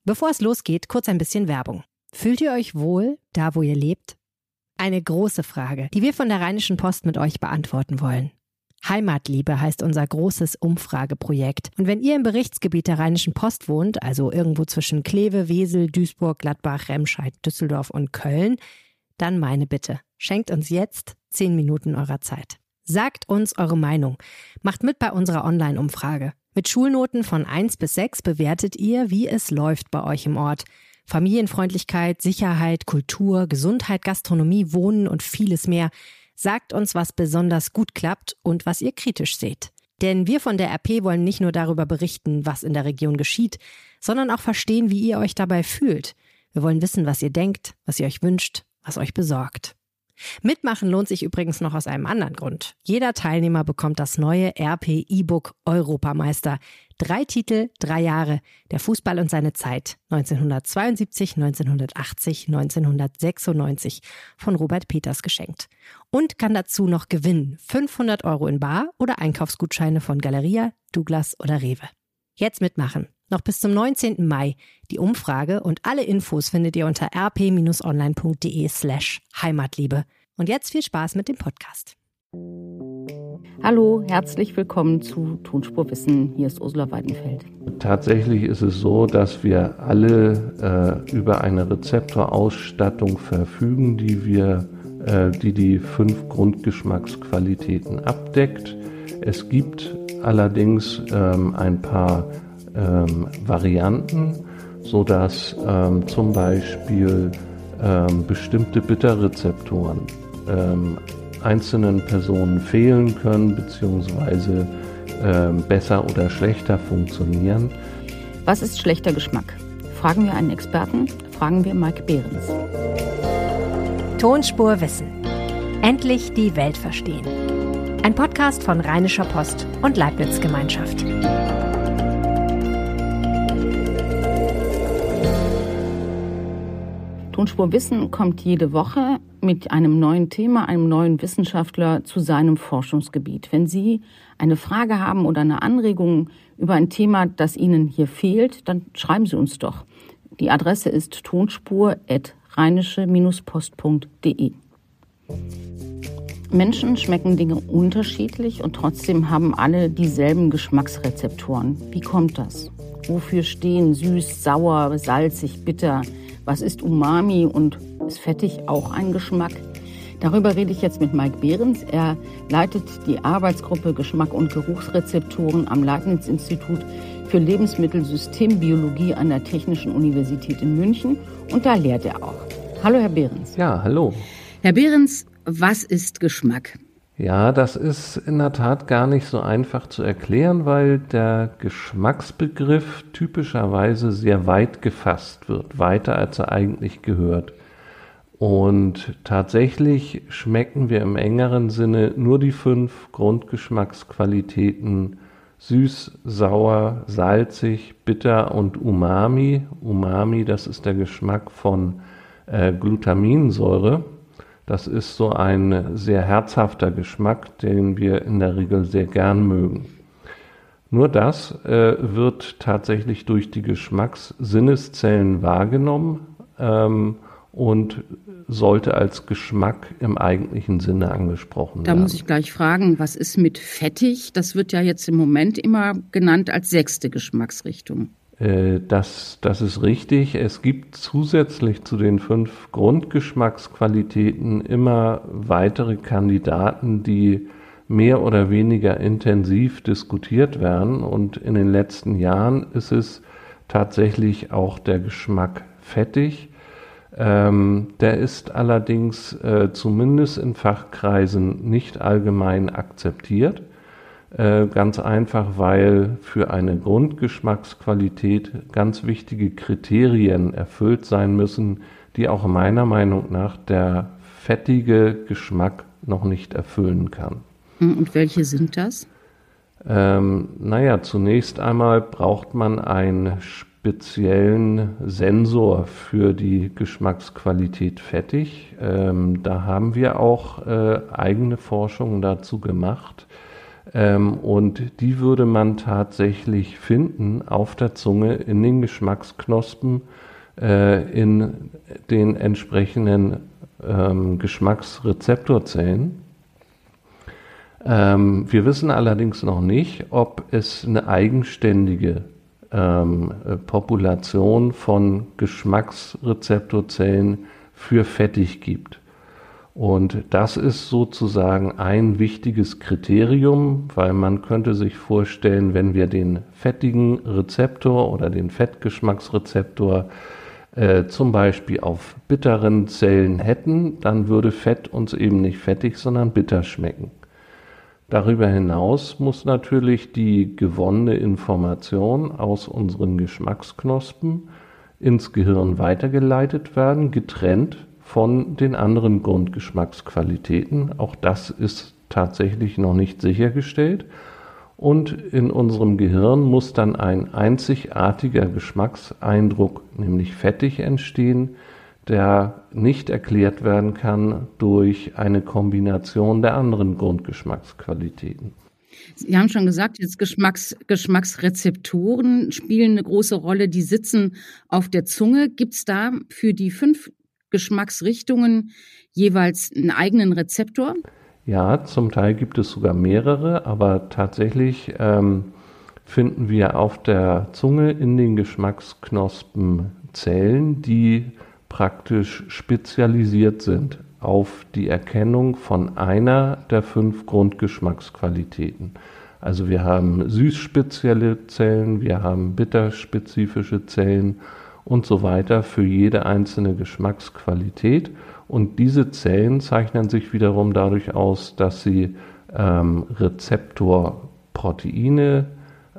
Bevor es losgeht, kurz ein bisschen Werbung. Fühlt ihr euch wohl, da wo ihr lebt? Eine große Frage, die wir von der Rheinischen Post mit euch beantworten wollen. Heimatliebe heißt unser großes Umfrageprojekt. Und wenn ihr im Berichtsgebiet der Rheinischen Post wohnt, also irgendwo zwischen Kleve, Wesel, Duisburg, Gladbach, Remscheid, Düsseldorf und Köln, dann meine Bitte, schenkt uns jetzt 10 Minuten eurer Zeit. Sagt uns eure Meinung. Macht mit bei unserer Online-Umfrage. Mit Schulnoten von 1 bis 6 bewertet ihr, wie es läuft bei euch im Ort. Familienfreundlichkeit, Sicherheit, Kultur, Gesundheit, Gastronomie, Wohnen und vieles mehr. Sagt uns, was besonders gut klappt und was ihr kritisch seht. Denn wir von der RP wollen nicht nur darüber berichten, was in der Region geschieht, sondern auch verstehen, wie ihr euch dabei fühlt. Wir wollen wissen, was ihr denkt, was ihr euch wünscht, was euch besorgt. Mitmachen lohnt sich übrigens noch aus einem anderen Grund. Jeder Teilnehmer bekommt das neue RP E-Book Europameister. 3 Titel, 3 Jahre. Der Fußball und seine Zeit. 1972, 1980, 1996. Von Robert Peters geschenkt. Und kann dazu noch gewinnen. 500 € in Bar oder Einkaufsgutscheine von Galeria, Douglas oder Rewe. Jetzt mitmachen. Noch bis zum 19. Mai. Die Umfrage und alle Infos findet ihr unter rp-online.de/Heimatliebe. Und jetzt viel Spaß mit dem Podcast. Hallo, herzlich willkommen zu Tonspur Wissen. Hier ist Ursula Weidenfeld. Tatsächlich ist es so, dass wir alle über eine Rezeptorausstattung verfügen, die 5 Grundgeschmacksqualitäten abdeckt. Es gibt allerdings ein paar Varianten, sodass zum Beispiel bestimmte Bitterrezeptoren einzelnen Personen fehlen können bzw. besser oder schlechter funktionieren. Was ist schlechter Geschmack? Fragen wir einen Experten, fragen wir Mike Behrens. Tonspur Wissen. Endlich die Welt verstehen. Ein Podcast von Rheinischer Post und Leibniz Gemeinschaft. Tonspur Wissen kommt jede Woche mit einem neuen Thema, einem neuen Wissenschaftler zu seinem Forschungsgebiet. Wenn Sie eine Frage haben oder eine Anregung über ein Thema, das Ihnen hier fehlt, dann schreiben Sie uns doch. Die Adresse ist tonspur@rheinische-post.de. Menschen schmecken Dinge unterschiedlich und trotzdem haben alle dieselben Geschmacksrezeptoren. Wie kommt das? Wofür stehen süß, sauer, salzig, bitter? Was ist Umami und ist fettig auch ein Geschmack? Darüber rede ich jetzt mit Mike Behrens. Er leitet die Arbeitsgruppe Geschmack und Geruchsrezeptoren am Leibniz-Institut für Lebensmittelsystembiologie an der Technischen Universität in München und da lehrt er auch. Hallo, Herr Behrens. Ja, hallo. Herr Behrens, was ist Geschmack? Ja, das ist in der Tat gar nicht so einfach zu erklären, weil der Geschmacksbegriff typischerweise sehr weit gefasst wird, weiter als er eigentlich gehört. Und tatsächlich schmecken wir im engeren Sinne nur die 5 Grundgeschmacksqualitäten süß, sauer, salzig, bitter und Umami. Umami, das ist der Geschmack von Glutaminsäure. Das ist so ein sehr herzhafter Geschmack, den wir in der Regel sehr gern mögen. Nur das wird tatsächlich durch die Geschmackssinneszellen wahrgenommen und sollte als Geschmack im eigentlichen Sinne angesprochen werden. Da muss ich gleich fragen, was ist mit fettig? Das wird ja jetzt im Moment immer genannt als 6. Geschmacksrichtung. Das ist richtig. Es gibt zusätzlich zu den 5 Grundgeschmacksqualitäten immer weitere Kandidaten, die mehr oder weniger intensiv diskutiert werden. Und in den letzten Jahren ist es tatsächlich auch der Geschmack fettig. Der ist allerdings zumindest in Fachkreisen nicht allgemein akzeptiert. Ganz einfach, weil für eine Grundgeschmacksqualität ganz wichtige Kriterien erfüllt sein müssen, die auch meiner Meinung nach der fettige Geschmack noch nicht erfüllen kann. Und welche sind das? Zunächst einmal braucht man einen speziellen Sensor für die Geschmacksqualität fettig. Da haben wir auch eigene Forschungen dazu gemacht. Und die würde man tatsächlich finden auf der Zunge in den Geschmacksknospen, in den entsprechenden Geschmacksrezeptorzellen. Wir wissen allerdings noch nicht, ob es eine eigenständige Population von Geschmacksrezeptorzellen für fettig gibt. Und das ist sozusagen ein wichtiges Kriterium, weil man könnte sich vorstellen, wenn wir den fettigen Rezeptor oder den Fettgeschmacksrezeptor zum Beispiel auf bitteren Zellen hätten, dann würde Fett uns eben nicht fettig, sondern bitter schmecken. Darüber hinaus muss natürlich die gewonnene Information aus unseren Geschmacksknospen ins Gehirn weitergeleitet werden, getrennt von den anderen Grundgeschmacksqualitäten. Auch das ist tatsächlich noch nicht sichergestellt. Und in unserem Gehirn muss dann ein einzigartiger Geschmackseindruck, nämlich fettig, entstehen, der nicht erklärt werden kann durch eine Kombination der anderen Grundgeschmacksqualitäten. Sie haben schon gesagt, jetzt Geschmacksrezeptoren spielen eine große Rolle, die sitzen auf der Zunge. Gibt es da für die 5 Geschmacksrichtungen jeweils einen eigenen Rezeptor? Ja, zum Teil gibt es sogar mehrere, aber tatsächlich finden wir auf der Zunge in den Geschmacksknospen Zellen, die praktisch spezialisiert sind auf die Erkennung von einer der 5 Grundgeschmacksqualitäten. Also wir haben süßspezielle Zellen, wir haben bitterspezifische Zellen und so weiter für jede einzelne Geschmacksqualität. Und diese Zellen zeichnen sich wiederum dadurch aus, dass sie Rezeptorproteine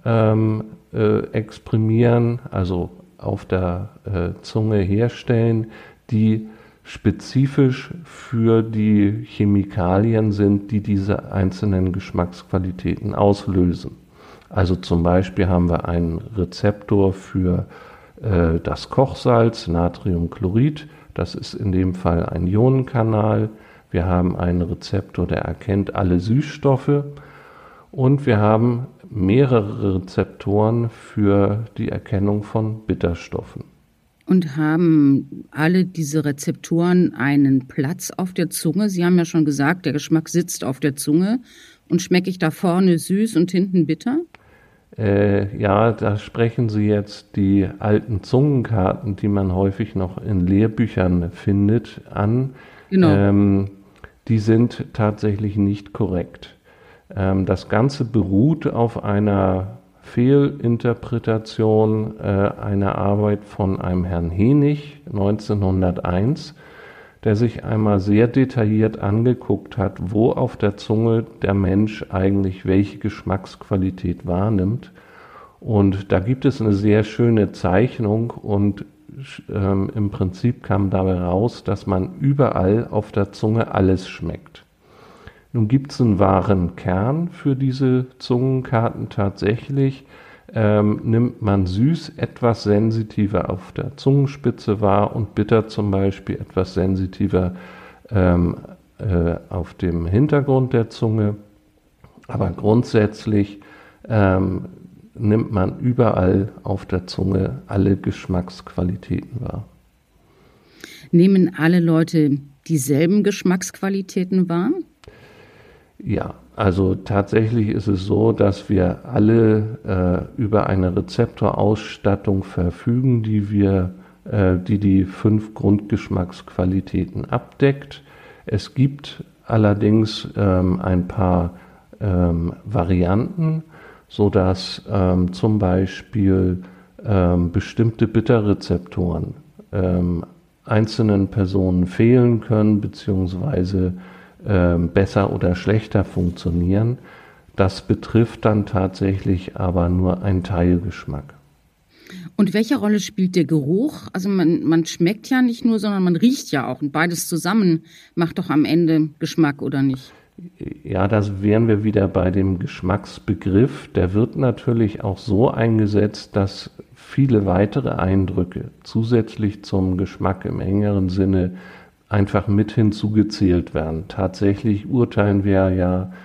exprimieren, also auf der Zunge herstellen, die spezifisch für die Chemikalien sind, die diese einzelnen Geschmacksqualitäten auslösen. Also zum Beispiel haben wir einen Rezeptor für das Kochsalz, Natriumchlorid, das ist in dem Fall ein Ionenkanal. Wir haben einen Rezeptor, der erkennt alle Süßstoffe. Und wir haben mehrere Rezeptoren für die Erkennung von Bitterstoffen. Und haben alle diese Rezeptoren einen Platz auf der Zunge? Sie haben ja schon gesagt, der Geschmack sitzt auf der Zunge. Und schmecke ich da vorne süß und hinten bitter? Ja, da sprechen Sie jetzt die alten Zungenkarten, die man häufig noch in Lehrbüchern findet, an. Genau. Die sind tatsächlich nicht korrekt. Das Ganze beruht auf einer Fehlinterpretation einer Arbeit von einem Herrn Hennig 1901, der sich einmal sehr detailliert angeguckt hat, wo auf der Zunge der Mensch eigentlich welche Geschmacksqualität wahrnimmt. Und da gibt es eine sehr schöne Zeichnung und im Prinzip kam dabei raus, dass man überall auf der Zunge alles schmeckt. Nun gibt es einen wahren Kern für diese Zungenkarten tatsächlich. Nimmt man süß etwas sensitiver auf der Zungenspitze wahr und bitter zum Beispiel etwas sensitiver auf dem Hintergrund der Zunge. Aber grundsätzlich nimmt man überall auf der Zunge alle Geschmacksqualitäten wahr. Nehmen alle Leute dieselben Geschmacksqualitäten wahr? Ja, also tatsächlich ist es so, dass wir alle über eine Rezeptorausstattung verfügen, die 5 Grundgeschmacksqualitäten abdeckt. Es gibt allerdings ein paar Varianten, sodass zum Beispiel bestimmte Bitterrezeptoren einzelnen Personen fehlen können, beziehungsweise besser oder schlechter funktionieren. Das betrifft dann tatsächlich aber nur einen Teilgeschmack. Und welche Rolle spielt der Geruch? Also man schmeckt ja nicht nur, sondern man riecht ja auch. Und beides zusammen macht doch am Ende Geschmack, oder nicht? Ja, das wären wir wieder bei dem Geschmacksbegriff. Der wird natürlich auch so eingesetzt, dass viele weitere Eindrücke zusätzlich zum Geschmack im engeren Sinne einfach mit hinzugezählt werden. Tatsächlich urteilen wir ja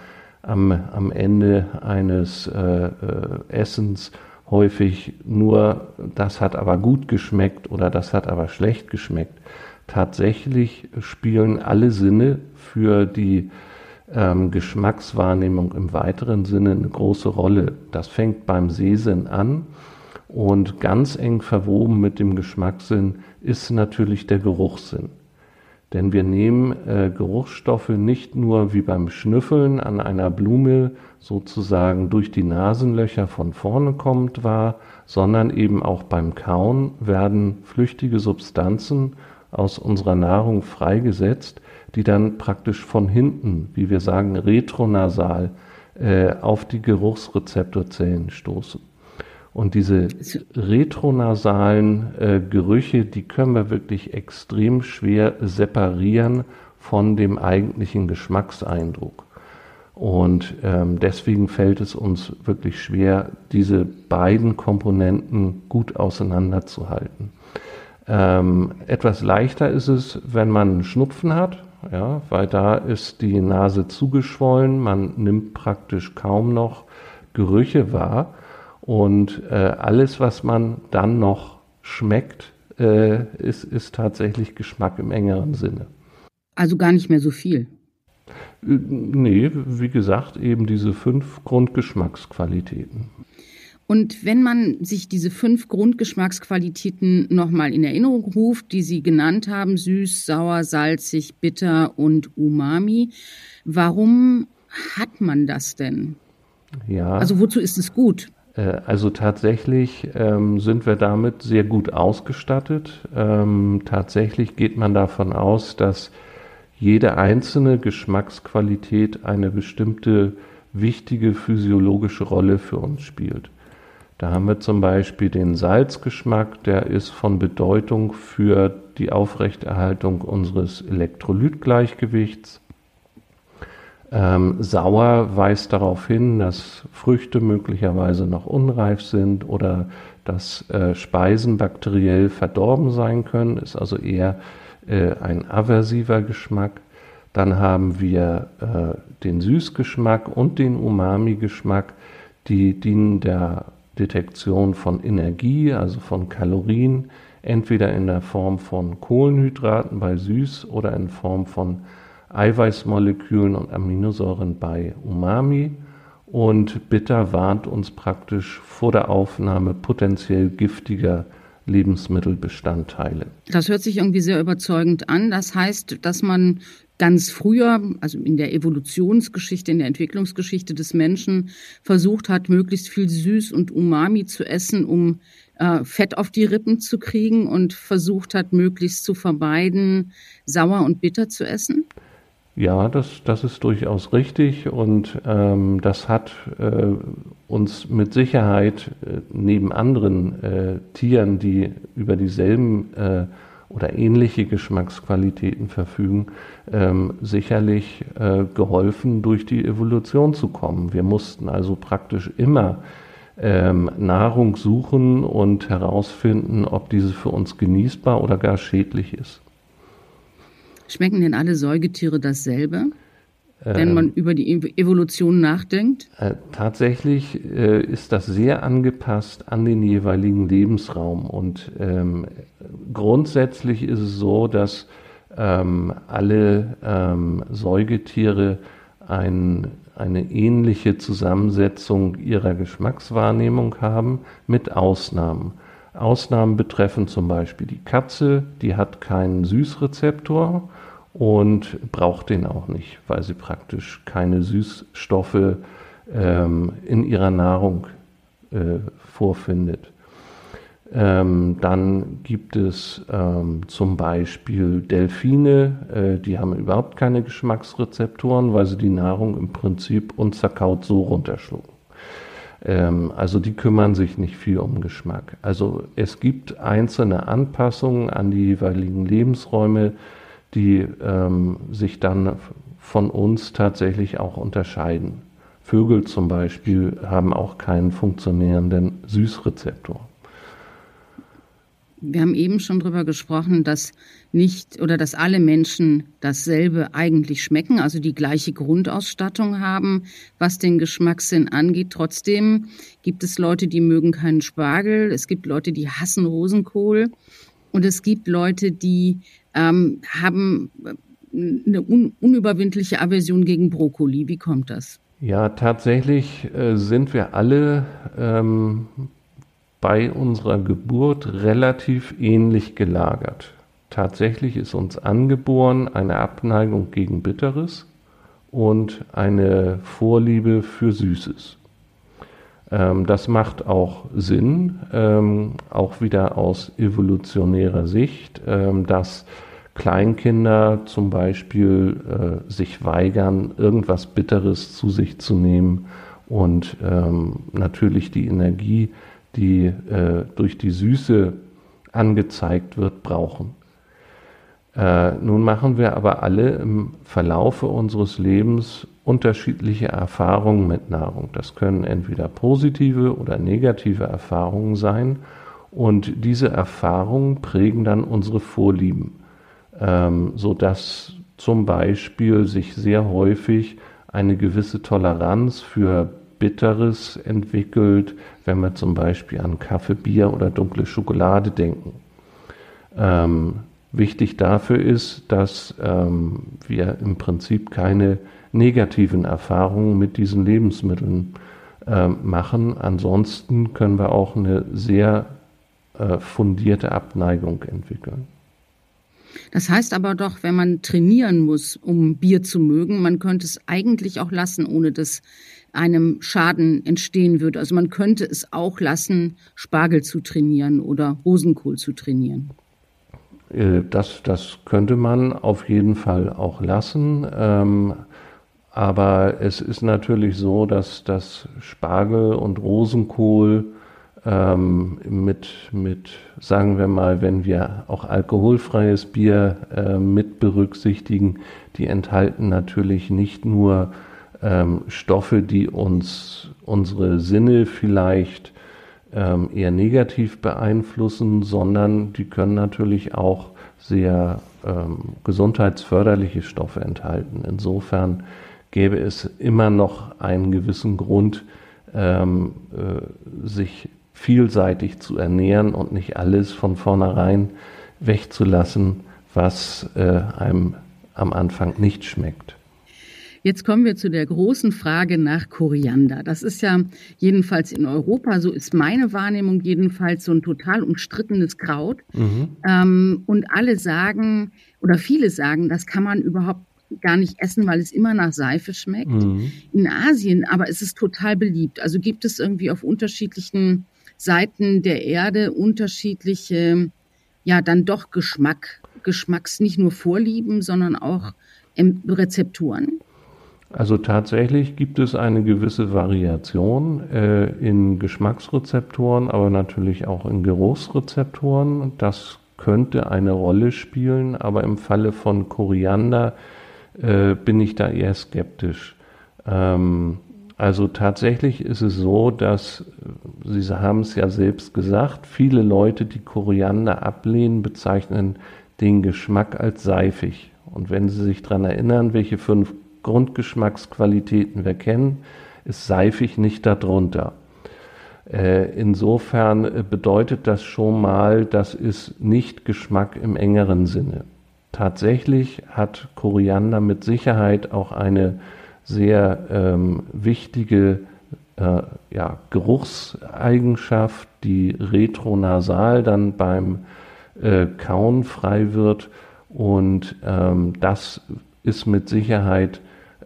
am Ende eines Essens häufig nur, das hat aber gut geschmeckt oder das hat aber schlecht geschmeckt. Tatsächlich spielen alle Sinne für die Geschmackswahrnehmung im weiteren Sinne eine große Rolle. Das fängt beim Sehsinn an und ganz eng verwoben mit dem Geschmackssinn ist natürlich der Geruchssinn. Denn wir nehmen Geruchsstoffe nicht nur wie beim Schnüffeln an einer Blume sozusagen durch die Nasenlöcher von vorne kommend wahr, sondern eben auch beim Kauen werden flüchtige Substanzen aus unserer Nahrung freigesetzt, die dann praktisch von hinten, wie wir sagen, retronasal auf die Geruchsrezeptorzellen stoßen. Und diese retronasalen Gerüche, die können wir wirklich extrem schwer separieren von dem eigentlichen Geschmackseindruck. Und deswegen fällt es uns wirklich schwer, diese beiden Komponenten gut auseinanderzuhalten. Etwas leichter ist es, wenn man Schnupfen hat, ja, weil da ist die Nase zugeschwollen, man nimmt praktisch kaum noch Gerüche wahr. Und alles, was man dann noch schmeckt, ist tatsächlich Geschmack im engeren Sinne. Also gar nicht mehr so viel? Nee, wie gesagt, eben diese 5 Grundgeschmacksqualitäten. Und wenn man sich diese 5 Grundgeschmacksqualitäten nochmal in Erinnerung ruft, die Sie genannt haben, süß, sauer, salzig, bitter und umami, warum hat man das denn? Ja. Also wozu ist es gut? Also tatsächlich sind wir damit sehr gut ausgestattet. Tatsächlich geht man davon aus, dass jede einzelne Geschmacksqualität eine bestimmte wichtige physiologische Rolle für uns spielt. Da haben wir zum Beispiel den Salzgeschmack, der ist von Bedeutung für die Aufrechterhaltung unseres Elektrolytgleichgewichts. Sauer weist darauf hin, dass Früchte möglicherweise noch unreif sind oder dass Speisen bakteriell verdorben sein können, ist also eher ein aversiver Geschmack. Dann haben wir den Süßgeschmack und den Umami-Geschmack, die dienen der Detektion von Energie, also von Kalorien, entweder in der Form von Kohlenhydraten bei Süß oder in Form von Eiweißmolekülen und Aminosäuren bei Umami. Und bitter warnt uns praktisch vor der Aufnahme potenziell giftiger Lebensmittelbestandteile. Das hört sich irgendwie sehr überzeugend an. Das heißt, dass man ganz früher, also in der Evolutionsgeschichte, in der Entwicklungsgeschichte des Menschen, versucht hat, möglichst viel Süß und Umami zu essen, um Fett auf die Rippen zu kriegen und versucht hat, möglichst zu vermeiden, sauer und bitter zu essen? Ja, das ist durchaus richtig und das hat uns mit Sicherheit neben anderen Tieren, die über dieselben oder ähnliche Geschmacksqualitäten verfügen, sicherlich geholfen, durch die Evolution zu kommen. Wir mussten also praktisch immer Nahrung suchen und herausfinden, ob diese für uns genießbar oder gar schädlich ist. Schmecken denn alle Säugetiere dasselbe, wenn man über die Evolution nachdenkt? Tatsächlich ist das sehr angepasst an den jeweiligen Lebensraum. Und grundsätzlich ist es so, dass alle Säugetiere eine ähnliche Zusammensetzung ihrer Geschmackswahrnehmung haben, mit Ausnahmen. Ausnahmen betreffen zum Beispiel die Katze, die hat keinen Süßrezeptor und braucht den auch nicht, weil sie praktisch keine Süßstoffe in ihrer Nahrung vorfindet. Dann gibt es zum Beispiel Delfine, die haben überhaupt keine Geschmacksrezeptoren, weil sie die Nahrung im Prinzip unzerkaut so runterschlucken. Also die kümmern sich nicht viel um Geschmack. Also es gibt einzelne Anpassungen an die jeweiligen Lebensräume, die sich dann von uns tatsächlich auch unterscheiden. Vögel zum Beispiel haben auch keinen funktionierenden Süßrezeptor. Wir haben eben schon drüber gesprochen, dass dass alle Menschen dasselbe eigentlich schmecken, also die gleiche Grundausstattung haben, was den Geschmackssinn angeht. Trotzdem gibt es Leute, die mögen keinen Spargel. Es gibt Leute, die hassen Rosenkohl. Und es gibt Leute, die haben eine unüberwindliche Aversion gegen Brokkoli. Wie kommt das? Ja, tatsächlich sind wir alle bei unserer Geburt relativ ähnlich gelagert. Tatsächlich ist uns angeboren eine Abneigung gegen Bitteres und eine Vorliebe für Süßes. Das macht auch Sinn, auch wieder aus evolutionärer Sicht, dass Kleinkinder zum Beispiel sich weigern, irgendwas Bitteres zu sich zu nehmen und natürlich die Energie, die durch die Süße angezeigt wird, brauchen. Nun machen wir aber alle im Verlaufe unseres Lebens unterschiedliche Erfahrungen mit Nahrung. Das können entweder positive oder negative Erfahrungen sein und diese Erfahrungen prägen dann unsere Vorlieben, sodass zum Beispiel sich sehr häufig eine gewisse Toleranz für Bitteres entwickelt, wenn wir zum Beispiel an Kaffee, Bier oder dunkle Schokolade denken. Wichtig dafür ist, dass wir im Prinzip keine negativen Erfahrungen mit diesen Lebensmitteln machen. Ansonsten können wir auch eine sehr fundierte Abneigung entwickeln. Das heißt aber doch, wenn man trainieren muss, um Bier zu mögen, man könnte es eigentlich auch lassen, ohne dass einem Schaden entstehen würde. Also man könnte es auch lassen, Spargel zu trainieren oder Rosenkohl zu trainieren. Das könnte man auf jeden Fall auch lassen. Aber es ist natürlich so, dass das Spargel und Rosenkohl mit, sagen wir mal, wenn wir auch alkoholfreies Bier mit berücksichtigen, die enthalten natürlich nicht nur Stoffe, die uns unsere Sinne vielleicht eher negativ beeinflussen, sondern die können natürlich auch sehr gesundheitsförderliche Stoffe enthalten. Insofern gäbe es immer noch einen gewissen Grund, sich vielseitig zu ernähren und nicht alles von vornherein wegzulassen, was einem am Anfang nicht schmeckt. Jetzt kommen wir zu der großen Frage nach Koriander. Das ist ja jedenfalls in Europa, so ist meine Wahrnehmung jedenfalls, so ein total umstrittenes Kraut. Und alle sagen, oder viele sagen, das kann man überhaupt gar nicht essen, weil es immer nach Seife schmeckt. In Asien aber ist es total beliebt. Also gibt es irgendwie auf unterschiedlichen Seiten der Erde unterschiedliche, ja dann doch Geschmacks, nicht nur Vorlieben, sondern auch Rezepturen. Also tatsächlich gibt es eine gewisse Variation in Geschmacksrezeptoren, aber natürlich auch in Geruchsrezeptoren. Das könnte eine Rolle spielen, aber im Falle von Koriander bin ich da eher skeptisch. Also tatsächlich ist es so, dass, Sie haben es ja selbst gesagt, viele Leute, die Koriander ablehnen, bezeichnen den Geschmack als seifig. Und wenn Sie sich daran erinnern, welche 5 Grundgeschmacksqualitäten wir kennen, ist seifig nicht darunter. Insofern bedeutet das schon mal, das ist nicht Geschmack im engeren Sinne. Tatsächlich hat Koriander mit Sicherheit auch eine sehr wichtige Geruchseigenschaft, die retronasal dann beim Kauen frei wird. Und das ist mit Sicherheit,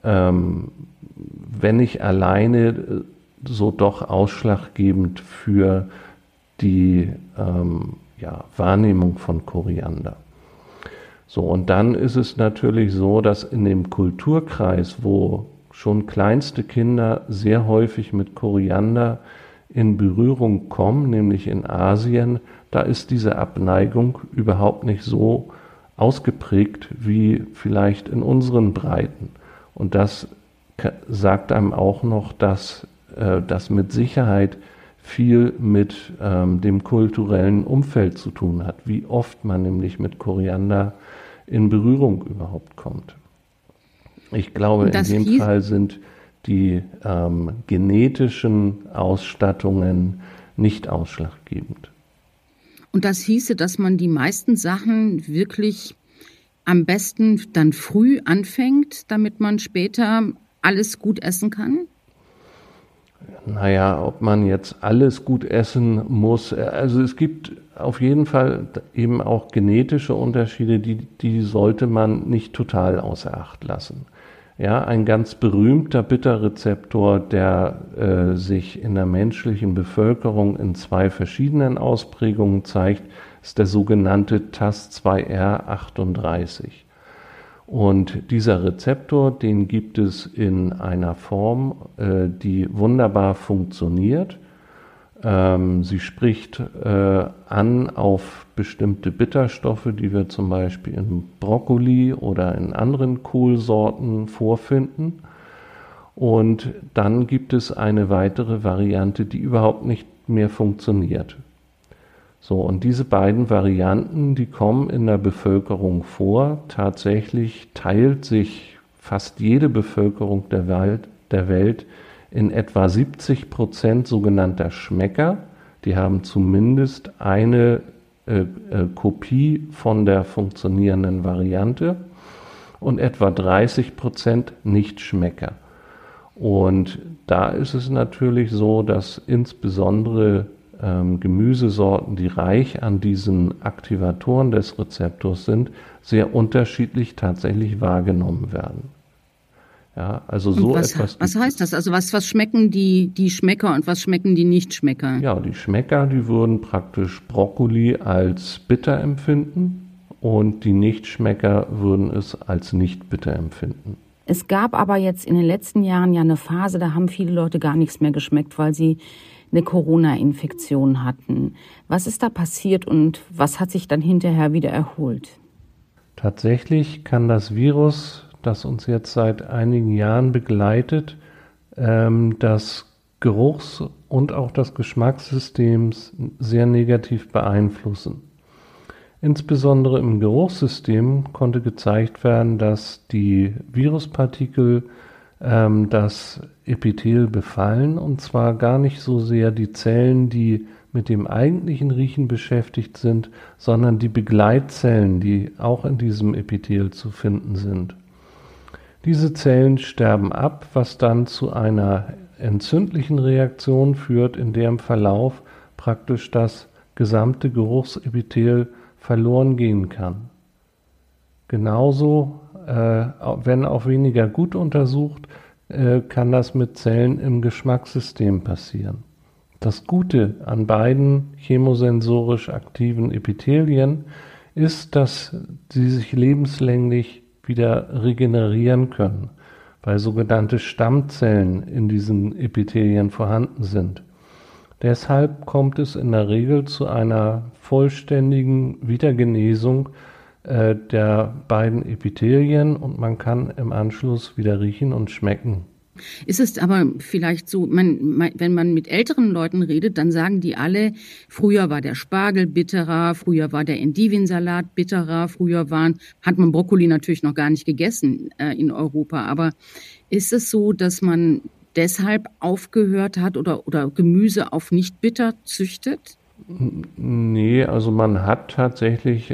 wenn nicht alleine, so doch ausschlaggebend für die Wahrnehmung von Koriander. So, und dann ist es natürlich so, dass in dem Kulturkreis, wo schon kleinste Kinder sehr häufig mit Koriander in Berührung kommen, nämlich in Asien, da ist diese Abneigung überhaupt nicht so ausgeprägt wie vielleicht in unseren Breiten. Und das sagt einem auch noch, dass mit Sicherheit viel mit dem kulturellen Umfeld zu tun hat, wie oft man nämlich mit Koriander in Berührung überhaupt kommt. Ich glaube, in dem Fall sind die genetischen Ausstattungen nicht ausschlaggebend. Und das hieße, dass man die meisten Sachen wirklich am besten dann früh anfängt, damit man später alles gut essen kann? Naja, ob man jetzt alles gut essen muss, also es gibt auf jeden Fall eben auch genetische Unterschiede, die sollte man nicht total außer Acht lassen. Ja, ein ganz berühmter Bitterrezeptor, der sich in der menschlichen Bevölkerung in 2 verschiedenen Ausprägungen zeigt, ist der sogenannte TAS2R38. Und dieser Rezeptor, den gibt es in einer Form, die wunderbar funktioniert. Sie spricht an auf bestimmte Bitterstoffe, die wir zum Beispiel in Brokkoli oder in anderen Kohlsorten vorfinden. Und dann gibt es eine weitere Variante, die überhaupt nicht mehr funktioniert. So, und diese beiden Varianten, die kommen in der Bevölkerung vor. Tatsächlich teilt sich fast jede Bevölkerung der Welt in etwa 70% sogenannter Schmecker. Die haben zumindest eine Kopie von der funktionierenden Variante und etwa 30% Nichtschmecker. Und da ist es natürlich so, dass insbesondere Gemüsesorten, die reich an diesen Aktivatoren des Rezeptors sind, sehr unterschiedlich tatsächlich wahrgenommen werden. Ja, also so etwas. Was heißt das? Also was schmecken die Schmecker und was schmecken die Nichtschmecker? Ja, die Schmecker, die würden praktisch Brokkoli als bitter empfinden und die Nichtschmecker würden es als nicht bitter empfinden. Es gab aber jetzt in den letzten Jahren ja eine Phase, da haben viele Leute gar nichts mehr geschmeckt, weil sie eine Corona-Infektion hatten. Was ist da passiert und was hat sich dann hinterher wieder erholt? Tatsächlich kann das Virus, das uns jetzt seit einigen Jahren begleitet, das Geruchs- und auch das Geschmackssystem sehr negativ beeinflussen. Insbesondere im Geruchssystem konnte gezeigt werden, dass die Viruspartikel das Epithel befallen, und zwar gar nicht so sehr die Zellen, die mit dem eigentlichen Riechen beschäftigt sind, sondern die Begleitzellen, die auch in diesem Epithel zu finden sind. Diese Zellen sterben ab, was dann zu einer entzündlichen Reaktion führt, in der im Verlauf praktisch das gesamte Geruchsepithel verloren gehen kann. Genauso, wenn auch weniger gut untersucht, kann das mit Zellen im Geschmackssystem passieren. Das Gute an beiden chemosensorisch aktiven Epithelien ist, dass sie sich lebenslänglich wieder regenerieren können, weil sogenannte Stammzellen in diesen Epithelien vorhanden sind. Deshalb kommt es in der Regel zu einer vollständigen Wiedergenesung der beiden Epithelien und man kann im Anschluss wieder riechen und schmecken. Ist es aber vielleicht so, wenn man mit älteren Leuten redet, dann sagen die alle, früher war der Spargel bitterer, früher war der Endivensalat bitterer, hat man Brokkoli natürlich noch gar nicht gegessen in Europa. Aber ist es so, dass man deshalb aufgehört hat oder Gemüse auf nicht bitter züchtet? Nee, also man hat tatsächlich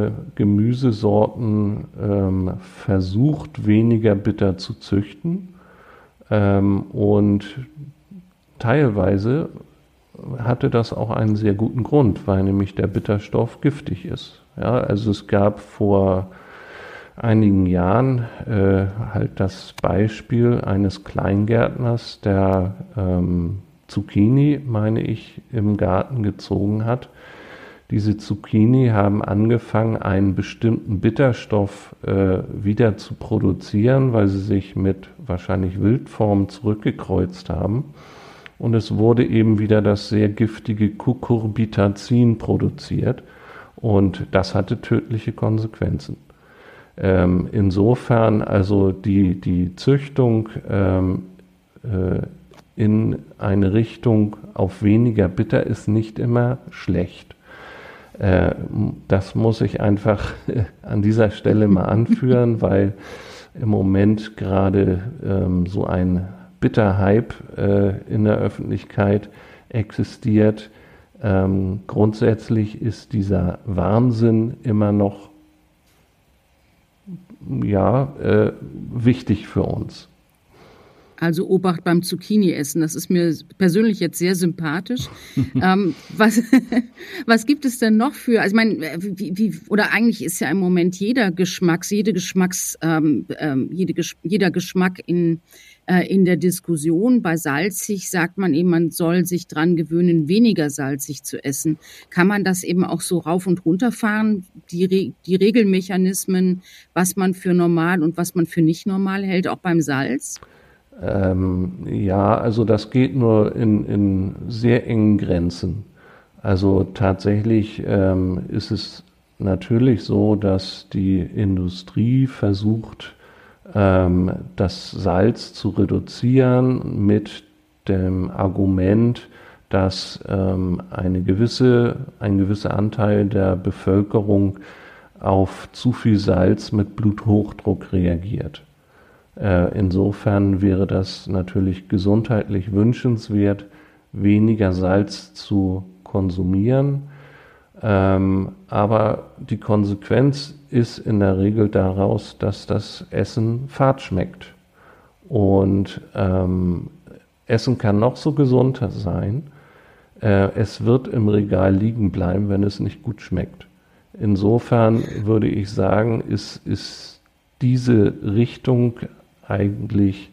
Gemüsesorten versucht, weniger bitter zu züchten. Und teilweise hatte das auch einen sehr guten Grund, weil nämlich der Bitterstoff giftig ist. Ja, also es gab vor einigen Jahren halt das Beispiel eines Kleingärtners, der Zucchini, meine ich, im Garten gezogen hat. Diese Zucchini haben angefangen, einen bestimmten Bitterstoff wieder zu produzieren, weil sie sich mit wahrscheinlich Wildformen zurückgekreuzt haben. Und es wurde eben wieder das sehr giftige Cucurbitazin produziert. Und das hatte tödliche Konsequenzen. Insofern also die Züchtung in eine Richtung auf weniger bitter ist nicht immer schlecht. Das muss ich einfach an dieser Stelle mal anführen, weil im Moment gerade so ein Bitter-Hype in der Öffentlichkeit existiert. Grundsätzlich ist dieser Wahnsinn immer noch wichtig für uns. Also Obacht beim Zucchini-Essen, das ist mir persönlich jetzt sehr sympathisch. Was gibt es denn noch für, also ich meine, oder eigentlich ist ja im Moment jeder Geschmack in der Diskussion. Bei salzig sagt man eben, man soll sich dran gewöhnen, weniger salzig zu essen. Kann man das eben auch so rauf und runter fahren, die Regelmechanismen, was man für normal und was man für nicht normal hält, auch beim Salz? Also das geht nur in sehr engen Grenzen. Also tatsächlich ist es natürlich so, dass die Industrie versucht, das Salz zu reduzieren mit dem Argument, dass ein gewisser Anteil der Bevölkerung auf zu viel Salz mit Bluthochdruck reagiert. Insofern wäre das natürlich gesundheitlich wünschenswert, weniger Salz zu konsumieren. Aber die Konsequenz ist in der Regel daraus, dass das Essen fad schmeckt. Und Essen kann noch so gesund sein, es wird im Regal liegen bleiben, wenn es nicht gut schmeckt. Insofern würde ich sagen, ist diese Richtung eigentlich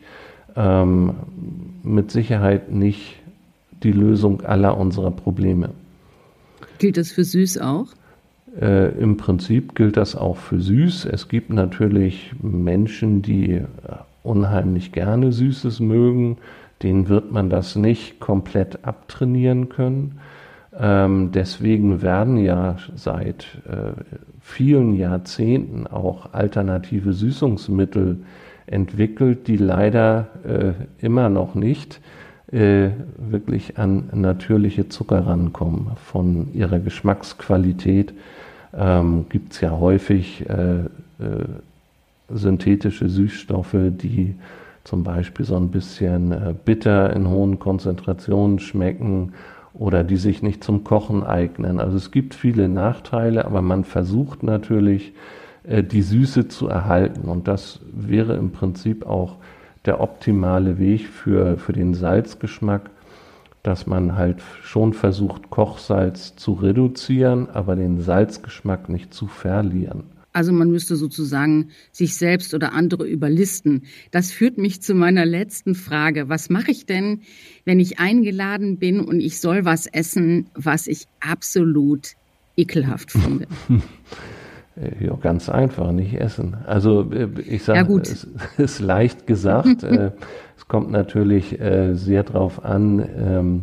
mit Sicherheit nicht die Lösung aller unserer Probleme. Gilt das für süß auch? Im Prinzip gilt das auch für süß. Es gibt natürlich Menschen, die unheimlich gerne Süßes mögen. Denen wird man das nicht komplett abtrainieren können. Deswegen werden ja seit vielen Jahrzehnten auch alternative Süßungsmittel entwickelt, die leider immer noch nicht wirklich an natürliche Zucker rankommen. Von ihrer Geschmacksqualität gibt es ja häufig synthetische Süßstoffe, die zum Beispiel so ein bisschen bitter in hohen Konzentrationen schmecken oder die sich nicht zum Kochen eignen. Also es gibt viele Nachteile, aber man versucht natürlich, die Süße zu erhalten. Und das wäre im Prinzip auch der optimale Weg für den Salzgeschmack, dass man halt schon versucht, Kochsalz zu reduzieren, aber den Salzgeschmack nicht zu verlieren. Also man müsste sozusagen sich selbst oder andere überlisten. Das führt mich zu meiner letzten Frage. Was mache ich denn, wenn ich eingeladen bin und ich soll was essen, was ich absolut ekelhaft finde? Ja, ganz einfach, nicht essen. Also ich sage, ja, es ist leicht gesagt. Es kommt natürlich sehr darauf an,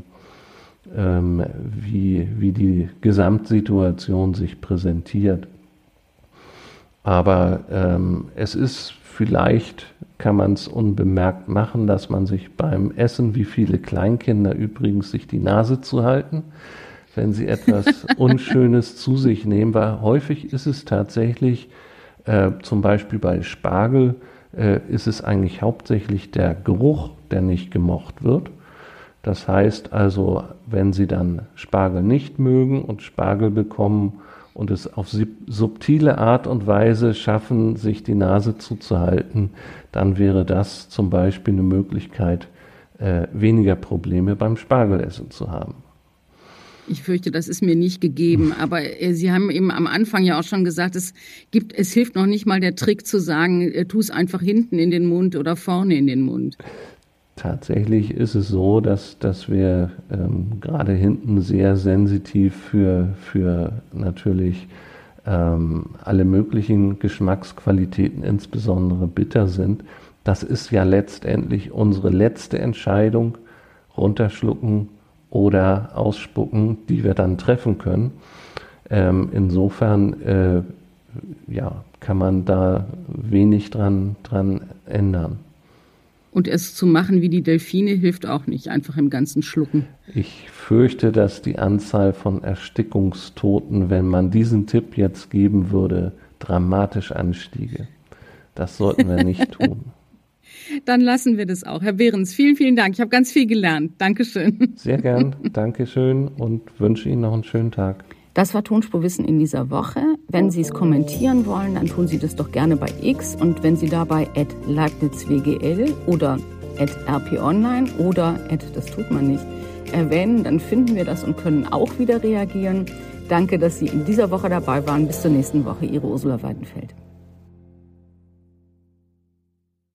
wie die Gesamtsituation sich präsentiert. Aber es ist vielleicht, kann man es unbemerkt machen, dass man sich beim Essen, wie viele Kleinkinder übrigens, sich die Nase zu halten, wenn sie etwas Unschönes zu sich nehmen, weil häufig ist es tatsächlich, zum Beispiel bei Spargel, ist es eigentlich hauptsächlich der Geruch, der nicht gemocht wird. Das heißt also, wenn Sie dann Spargel nicht mögen und Spargel bekommen und es auf subtile Art und Weise schaffen, sich die Nase zuzuhalten, dann wäre das zum Beispiel eine Möglichkeit, weniger Probleme beim Spargelessen zu haben. Ich fürchte, das ist mir nicht gegeben. Aber Sie haben eben am Anfang ja auch schon gesagt, es hilft noch nicht mal der Trick zu sagen, tu es einfach hinten in den Mund oder vorne in den Mund. Tatsächlich ist es so, dass wir gerade hinten sehr sensitiv für natürlich alle möglichen Geschmacksqualitäten, insbesondere bitter sind. Das ist ja letztendlich unsere letzte Entscheidung, runterschlucken oder ausspucken, die wir dann treffen können. Insofern kann man da wenig dran ändern. Und es zu machen wie die Delfine hilft auch nicht, einfach im Ganzen schlucken. Ich fürchte, dass die Anzahl von Erstickungstoten, wenn man diesen Tipp jetzt geben würde, dramatisch anstiege. Das sollten wir nicht tun. Dann lassen wir das auch. Herr Behrens, vielen, vielen Dank. Ich habe ganz viel gelernt. Dankeschön. Sehr gern. Dankeschön und wünsche Ihnen noch einen schönen Tag. Das war Tonspurwissen in dieser Woche. Wenn Sie es kommentieren wollen, dann tun Sie das doch gerne bei X. Und wenn Sie dabei @leibnizwgl oder @rponline oder @das tut man nicht erwähnen, dann finden wir das und können auch wieder reagieren. Danke, dass Sie in dieser Woche dabei waren. Bis zur nächsten Woche. Ihre Ursula Weidenfeld.